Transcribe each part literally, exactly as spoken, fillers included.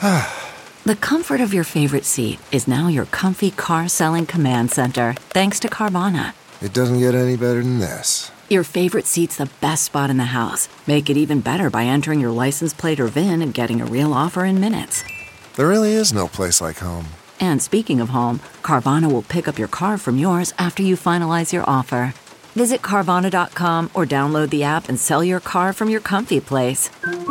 The comfort of your favorite seat is now your comfy car selling command center, thanks to Carvana. It doesn't get any better than this. Your favorite seat's the best spot in the house. Make it even better by entering your license plate or V I N and getting a real offer in minutes. There really is no place like home. And speaking of home, Carvana will pick up your car from yours after you finalize your offer. Visit Carvana dot com or download the app and sell your car from your comfy place.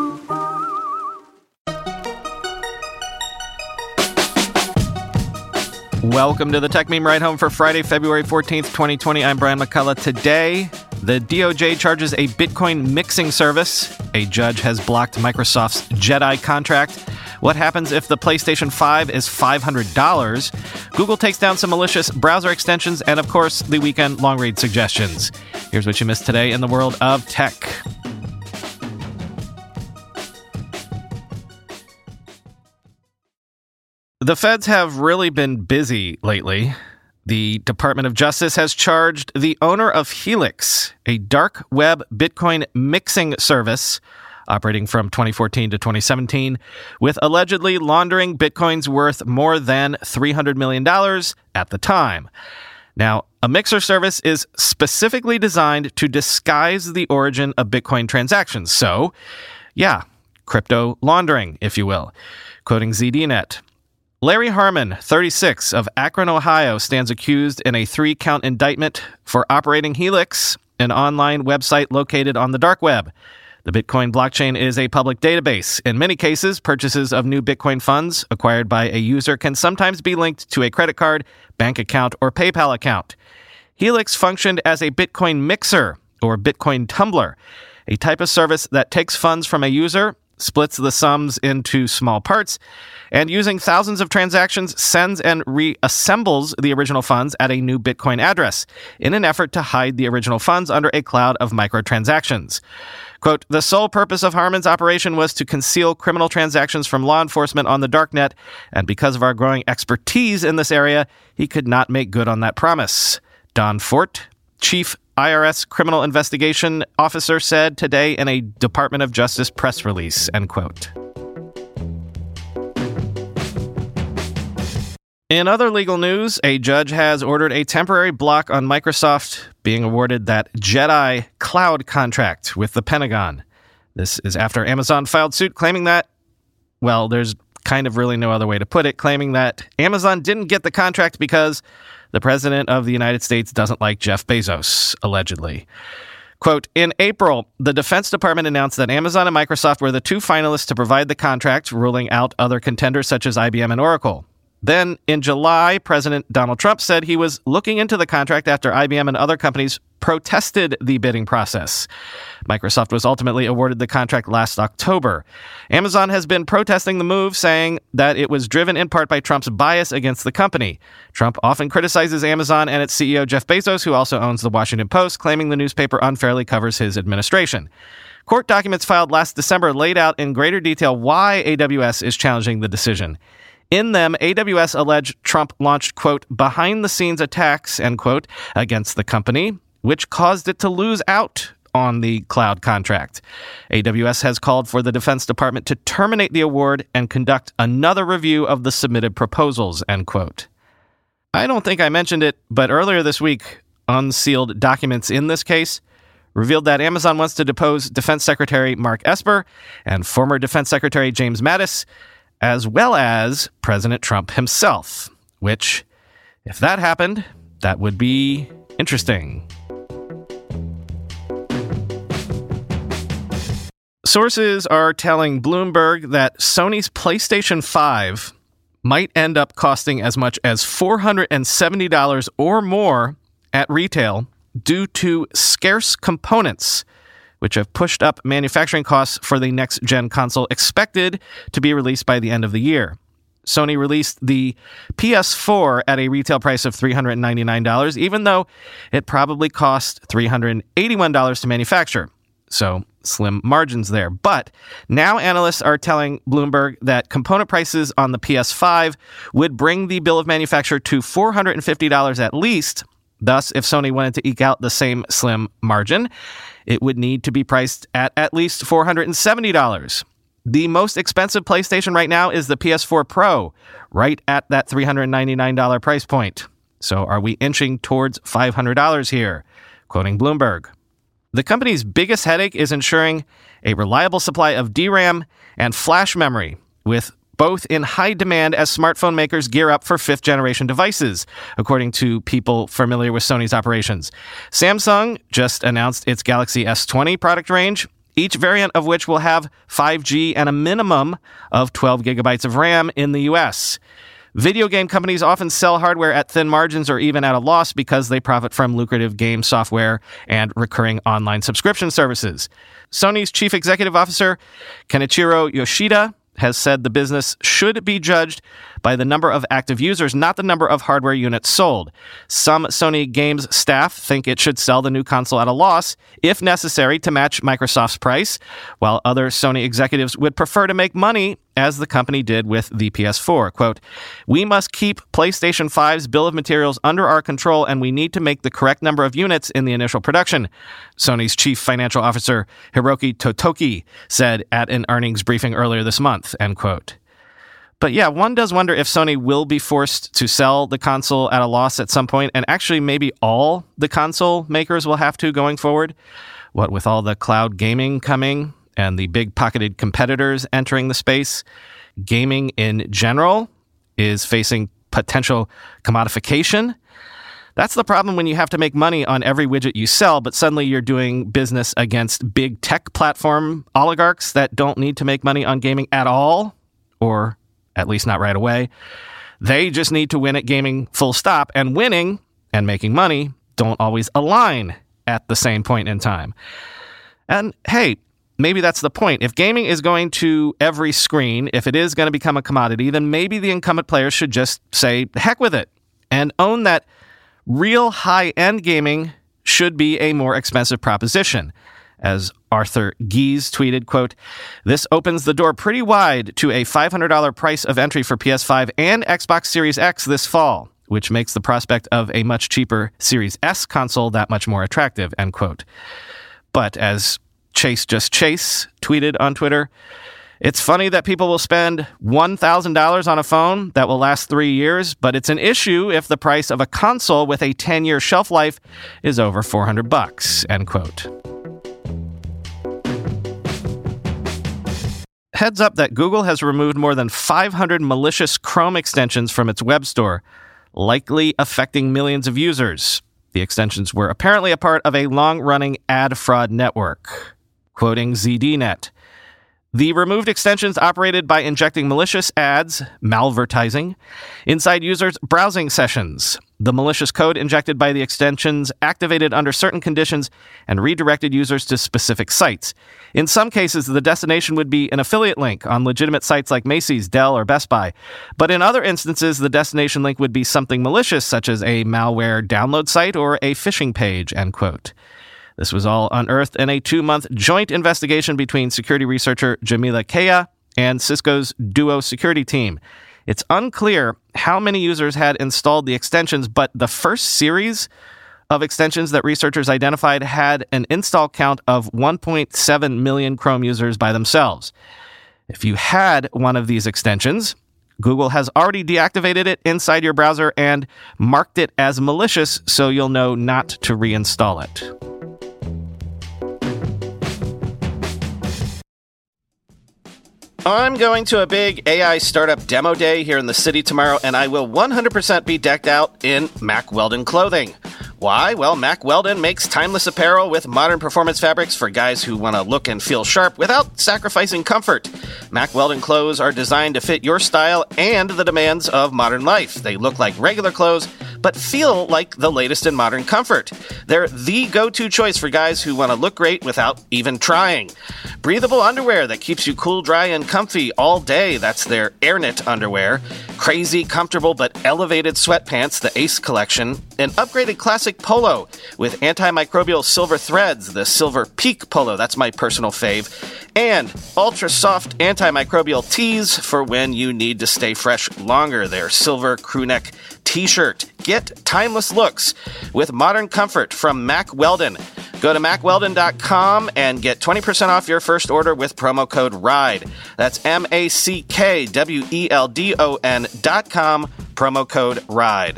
Welcome to the Tech Meme Ride Home for Friday, February fourteenth, twenty twenty. I'm Brian McCullough. Today, the D O J charges a Bitcoin mixing service. A judge has blocked Microsoft's Jedi contract. What happens if the PlayStation five is five hundred dollars? Google takes down some malicious browser extensions, and of course, the weekend long read suggestions. Here's what you missed today in the world of tech. The feds have really been busy lately. The Department of Justice has charged the owner of Helix, a dark web Bitcoin mixing service operating from twenty fourteen to twenty seventeen, with allegedly laundering Bitcoins worth more than three hundred million dollars at the time. Now, a mixer service is specifically designed to disguise the origin of Bitcoin transactions. So, yeah, crypto laundering, if you will. Quoting Z D Net. Larry Harmon, thirty-six, of Akron, Ohio, stands accused in a three-count indictment for operating Helix, an online website located on the dark web. The Bitcoin blockchain is a public database. In many cases, purchases of new Bitcoin funds acquired by a user can sometimes be linked to a credit card, bank account, or PayPal account. Helix functioned as a Bitcoin mixer, or Bitcoin tumbler, a type of service that takes funds from a user, splits the sums into small parts, and using thousands of transactions, sends and reassembles the original funds at a new Bitcoin address in an effort to hide the original funds under a cloud of microtransactions. Quote, the sole purpose of Harmon's operation was to conceal criminal transactions from law enforcement on the darknet, and because of our growing expertise in this area, he could not make good on that promise. Don Fort, Chief I R S Criminal Investigation Officer, said today in a Department of Justice press release, end quote. In other legal news, a judge has ordered a temporary block on Microsoft being awarded that Jedi cloud contract with the Pentagon. This is after Amazon filed suit claiming that, well, there's kind of really no other way to put it, claiming that Amazon didn't get the contract because the president of the United States doesn't like Jeff Bezos, allegedly. Quote, in April, the Defense Department announced that Amazon and Microsoft were the two finalists to provide the contract, ruling out other contenders such as I B M and Oracle. Then, in July, President Donald Trump said he was looking into the contract after I B M and other companies protested the bidding process. Microsoft was ultimately awarded the contract last October. Amazon has been protesting the move, saying that it was driven in part by Trump's bias against the company. Trump often criticizes Amazon and its C E O Jeff Bezos, who also owns the Washington Post, claiming the newspaper unfairly covers his administration. Court documents filed last December laid out in greater detail why A W S is challenging the decision. In them, A W S alleged Trump launched, quote, behind-the-scenes attacks, end quote, against the company, which caused it to lose out on the cloud contract. A W S has called for the Defense Department to terminate the award and conduct another review of the submitted proposals, end quote. I don't think I mentioned it, but earlier this week, unsealed documents in this case revealed that Amazon wants to depose Defense Secretary Mark Esper and former Defense Secretary James Mattis, as well as President Trump himself, which, if that happened, that would be interesting. Sources are telling Bloomberg that Sony's PlayStation five might end up costing as much as four hundred seventy dollars or more at retail due to scarce components, which have pushed up manufacturing costs for the next-gen console expected to be released by the end of the year. Sony released the P S four at a retail price of three hundred ninety-nine dollars, even though it probably cost three hundred eighty-one dollars to manufacture. So, slim margins there. But now analysts are telling Bloomberg that component prices on the P S five would bring the bill of manufacture to four hundred fifty dollars at least. Thus, if Sony wanted to eke out the same slim margin, it would need to be priced at at least four hundred seventy dollars. The most expensive PlayStation right now is the P S four Pro, right at that three hundred ninety-nine dollars price point. So are we inching towards five hundred dollars here? Quoting Bloomberg. The company's biggest headache is ensuring a reliable supply of D RAM and flash memory, with both in high demand as smartphone makers gear up for fifth-generation devices, according to people familiar with Sony's operations. Samsung just announced its Galaxy S twenty product range, each variant of which will have five G and a minimum of twelve gigabytes of RAM in the U S. Video game companies often sell hardware at thin margins or even at a loss because they profit from lucrative game software and recurring online subscription services. Sony's chief executive officer, Kenichiro Yoshida, has said the business should be judged by the number of active users, not the number of hardware units sold. Some Sony Games staff think it should sell the new console at a loss, if necessary, to match Microsoft's price, while other Sony executives would prefer to make money, as the company did with the P S four. Quote, "We must keep PlayStation five's bill of materials under our control, and we need to make the correct number of units in the initial production," Sony's chief financial officer, Hiroki Totoki, said at an earnings briefing earlier this month, end quote. But yeah, one does wonder if Sony will be forced to sell the console at a loss at some point, and actually maybe all the console makers will have to going forward. What with all the cloud gaming coming and the big-pocketed competitors entering the space, gaming in general is facing potential commodification. That's the problem when you have to make money on every widget you sell, but suddenly you're doing business against big tech platform oligarchs that don't need to make money on gaming at all, or at least not right away. They just need to win at gaming full stop, and winning and making money don't always align at the same point in time. And hey, maybe that's the point. If gaming is going to every screen, if it is going to become a commodity, then maybe the incumbent players should just say, heck with it, and own that real high-end gaming should be a more expensive proposition. As Arthur Gies tweeted, quote, "This opens the door pretty wide to a five hundred dollars price of entry for P S five and Xbox Series X this fall, which makes the prospect of a much cheaper Series S console that much more attractive," end quote. But as Chase Just Chase tweeted on Twitter, "It's funny that people will spend one thousand dollars on a phone that will last three years, but it's an issue if the price of a console with a ten-year shelf life is over four hundred bucks," end quote. Heads up that Google has removed more than five hundred malicious Chrome extensions from its web store, likely affecting millions of users. The extensions were apparently a part of a long-running ad fraud network. Quoting Z D Net, "The removed extensions operated by injecting malicious ads, malvertising, inside users' browsing sessions. The malicious code injected by the extensions activated under certain conditions and redirected users to specific sites. In some cases, the destination would be an affiliate link on legitimate sites like Macy's, Dell, or Best Buy. But in other instances, the destination link would be something malicious, such as a malware download site or a phishing page," end quote. This was all unearthed in a two-month joint investigation between security researcher Jamila Kaya and Cisco's Duo security team. It's unclear how many users had installed the extensions, but the first series of extensions that researchers identified had an install count of one point seven million Chrome users by themselves. If you had one of these extensions, Google has already deactivated it inside your browser and marked it as malicious, so you'll know not to reinstall it. I'm going to a big A I startup demo day here in the city tomorrow, and I will one hundred percent be decked out in Mack Weldon clothing. Why? Well, Mack Weldon makes timeless apparel with modern performance fabrics for guys who want to look and feel sharp without sacrificing comfort. Mack Weldon clothes are designed to fit your style and the demands of modern life. They look like regular clothes, but feel like the latest in modern comfort. They're the go-to choice for guys who want to look great without even trying. Breathable underwear that keeps you cool, dry, and comfy all day. That's their AirKnit underwear. Crazy, comfortable, but elevated sweatpants, the Ace collection. An upgraded classic polo with antimicrobial silver threads, the Silver Peak polo. That's my personal fave. And ultra-soft antimicrobial tees for when you need to stay fresh longer. Their silver crewneck t-shirt. Get timeless looks with modern comfort from Mack Weldon. Go to mack weldon dot com and get twenty percent off your first order with promo code RIDE. That's M A C K W E L D O N dot com, promo code RIDE.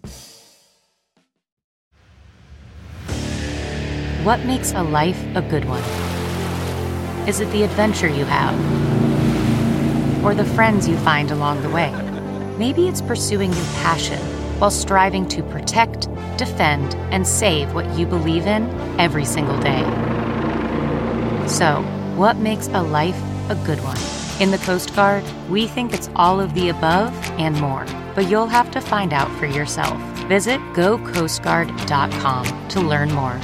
What makes a life a good one? Is it the adventure you have? Or the friends you find along the way? Maybe it's pursuing your passion while striving to protect, defend, and save what you believe in every single day. So, what makes a life a good one? In the Coast Guard, we think it's all of the above and more, but you'll have to find out for yourself. Visit go coast guard dot com to learn more.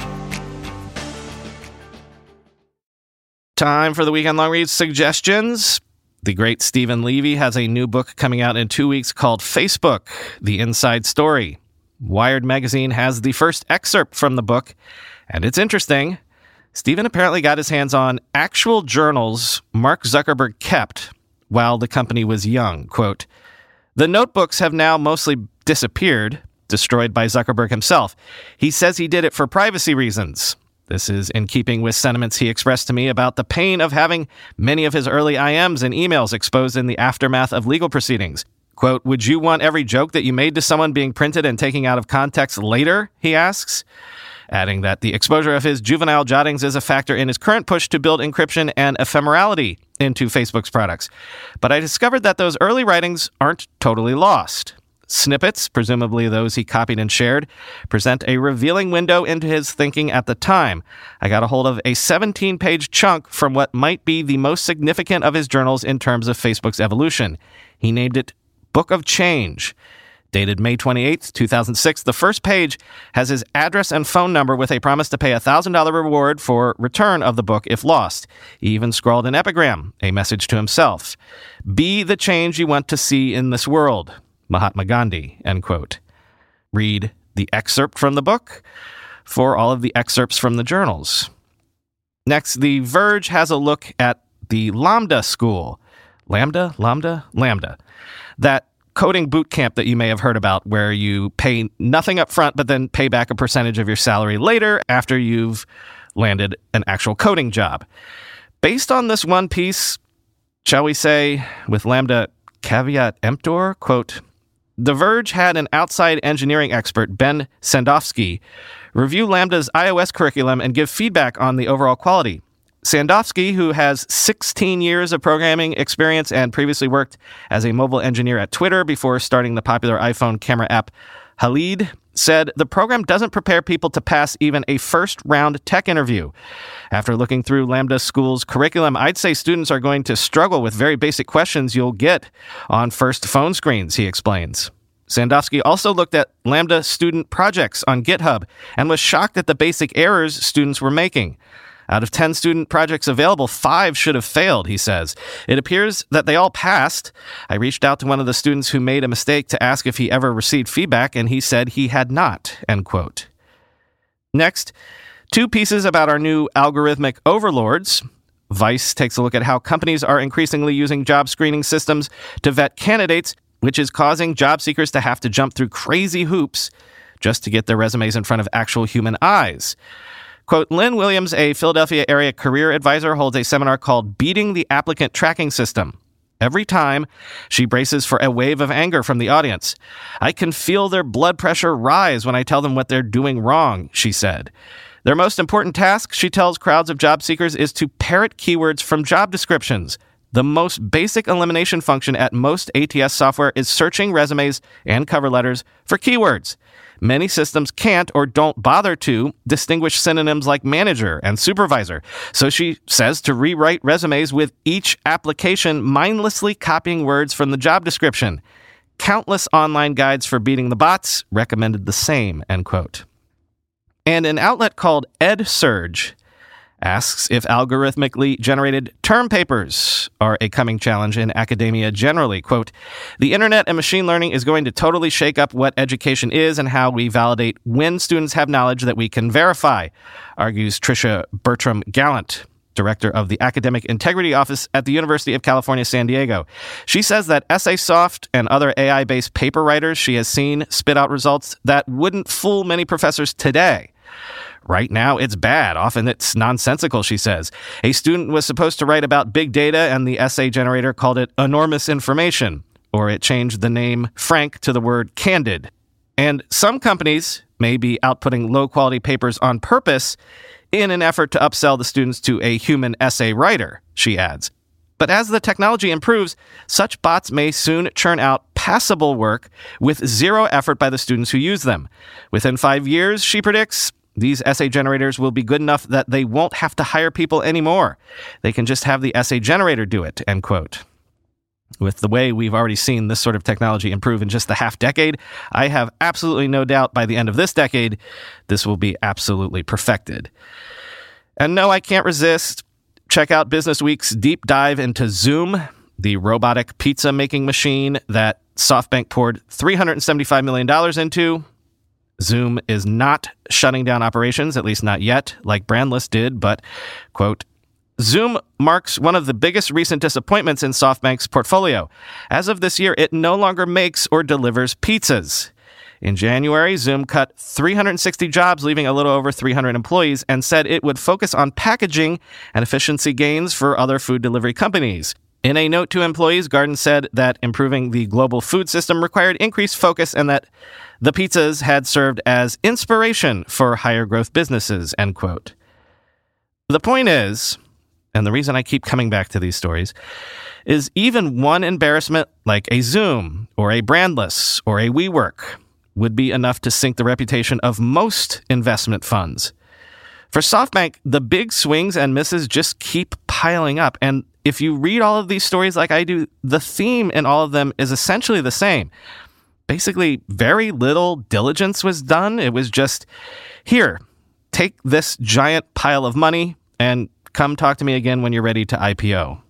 Time for the Weekend Long Read suggestions. The great Stephen Levy has a new book coming out in two weeks called Facebook, The Inside Story. Wired magazine has the first excerpt from the book, and it's interesting. Stephen apparently got his hands on actual journals Mark Zuckerberg kept while the company was young. Quote, "The notebooks have now mostly disappeared, destroyed by Zuckerberg himself. He says he did it for privacy reasons. This is in keeping with sentiments he expressed to me about the pain of having many of his early I Ms and emails exposed in the aftermath of legal proceedings. Quote, would you want every joke that you made to someone being printed and taken out of context later, he asks, adding that the exposure of his juvenile jottings is a factor in his current push to build encryption and ephemerality into Facebook's products. But I discovered that those early writings aren't totally lost. Snippets, presumably those he copied and shared, present a revealing window into his thinking at the time. I got a hold of a seventeen-page chunk from what might be the most significant of his journals in terms of Facebook's evolution. He named it Book of Change. Dated May twenty-eighth, two thousand six, the first page has his address and phone number with a promise to pay a one thousand dollars reward for return of the book if lost. He even scrawled an epigram, a message to himself. Be the change you want to see in this world. Mahatma Gandhi, end quote. Read the excerpt from the book for all of the excerpts from the journals. Next, The Verge has a look at the Lambda School. Lambda? Lambda? Lambda. That coding boot camp that you may have heard about where you pay nothing up front but then pay back a percentage of your salary later after you've landed an actual coding job. Based on this one piece, shall we say, with Lambda caveat emptor, quote, The Verge had an outside engineering expert, Ben Sandofsky, review Lambda's iOS curriculum and give feedback on the overall quality. Sandofsky, who has sixteen years of programming experience and previously worked as a mobile engineer at Twitter before starting the popular iPhone camera app Halid, said the program doesn't prepare people to pass even a first-round tech interview. After looking through Lambda School's curriculum, I'd say students are going to struggle with very basic questions you'll get on first phone screens, he explains. Sandofsky also looked at Lambda student projects on GitHub and was shocked at the basic errors students were making. Out of ten student projects available, five should have failed, he says. It appears that they all passed. I reached out to one of the students who made a mistake to ask if he ever received feedback, and he said he had not, end quote. Next, two pieces about our new algorithmic overlords. Vice takes a look at how companies are increasingly using job screening systems to vet candidates, which is causing job seekers to have to jump through crazy hoops just to get their resumes in front of actual human eyes. Quote, Lynn Williams, a Philadelphia area career advisor, holds a seminar called Beating the Applicant Tracking System. Every time, she braces for a wave of anger from the audience. I can feel their blood pressure rise when I tell them what they're doing wrong, she said. Their most important task, she tells crowds of job seekers, is to parrot keywords from job descriptions. The most basic elimination function at most A T S software is searching resumes and cover letters for keywords. Many systems can't or don't bother to distinguish synonyms like manager and supervisor. So she says to rewrite resumes with each application mindlessly copying words from the job description. Countless online guides for beating the bots recommended the same, end quote. And an outlet called EdSurge asks if algorithmically generated term papers are a coming challenge in academia generally. Quote, the internet and machine learning is going to totally shake up what education is and how we validate when students have knowledge that we can verify, argues Tricia Bertram-Gallant, director of the Academic Integrity Office at the University of California, San Diego. She says that EssaySoft and other A I-based paper writers she has seen spit out results that wouldn't fool many professors today. Right now, it's bad. Often it's nonsensical, she says. A student was supposed to write about big data, and the essay generator called it enormous information, or it changed the name frank to the word candid. And some companies may be outputting low-quality papers on purpose in an effort to upsell the students to a human essay writer, she adds. But as the technology improves, such bots may soon churn out passable work with zero effort by the students who use them. Within five years, she predicts, these essay generators will be good enough that they won't have to hire people anymore. They can just have the essay generator do it, end quote. With the way we've already seen this sort of technology improve in just the half decade, I have absolutely no doubt by the end of this decade, this will be absolutely perfected. And no, I can't resist. Check out Business Week's deep dive into Zoom, the robotic pizza-making machine that SoftBank poured three hundred seventy-five million dollars into. Zoom is not shutting down operations, at least not yet, like Brandless did, but, quote, Zoom marks one of the biggest recent disappointments in SoftBank's portfolio. As of this year, it no longer makes or delivers pizzas. In January, Zoom cut three hundred sixty jobs, leaving a little over three hundred employees, and said it would focus on packaging and efficiency gains for other food delivery companies. In a note to employees, Garden said that improving the global food system required increased focus and that the pizzas had served as inspiration for higher growth businesses, end quote. The point is, and the reason I keep coming back to these stories, is even one embarrassment like a Zoom or a Brandless or a WeWork would be enough to sink the reputation of most investment funds. For SoftBank, the big swings and misses just keep piling up. And if you read all of these stories like I do, the theme in all of them is essentially the same. Basically, very little diligence was done. It was just, here, take this giant pile of money and come talk to me again when you're ready to I P O.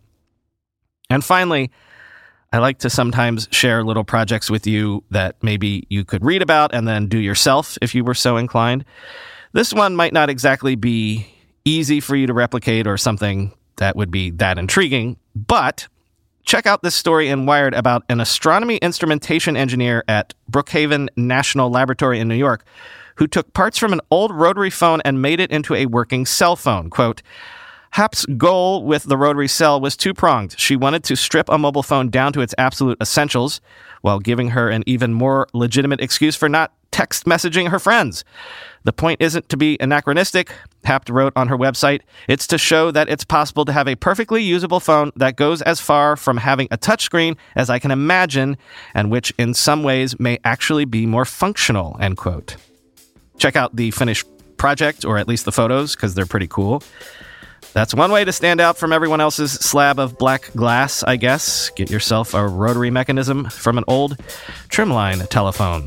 And finally, I like to sometimes share little projects with you that maybe you could read about and then do yourself if you were so inclined. This one might not exactly be easy for you to replicate or something that would be that intriguing, but check out this story in Wired about an astronomy instrumentation engineer at Brookhaven National Laboratory in New York who took parts from an old rotary phone and made it into a working cell phone. Quote, Hap's goal with the rotary cell was two-pronged. She wanted to strip a mobile phone down to its absolute essentials while giving her an even more legitimate excuse for not text messaging her friends. The point isn't to be anachronistic, Hap wrote on her website. It's to show that it's possible to have a perfectly usable phone that goes as far from having a touchscreen as I can imagine, and which in some ways may actually be more functional, end quote. Check out the finished project, or at least the photos, because they're pretty cool. That's one way to stand out from everyone else's slab of black glass, I guess. Get yourself a rotary mechanism from an old trimline telephone.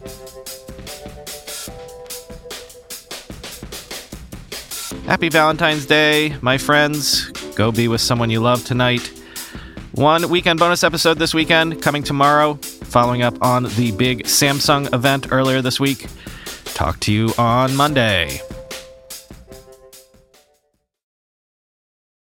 Happy Valentine's Day, my friends. Go be with someone you love tonight. One weekend bonus episode this weekend, coming tomorrow, following up on the big Samsung event earlier this week. Talk to you on Monday.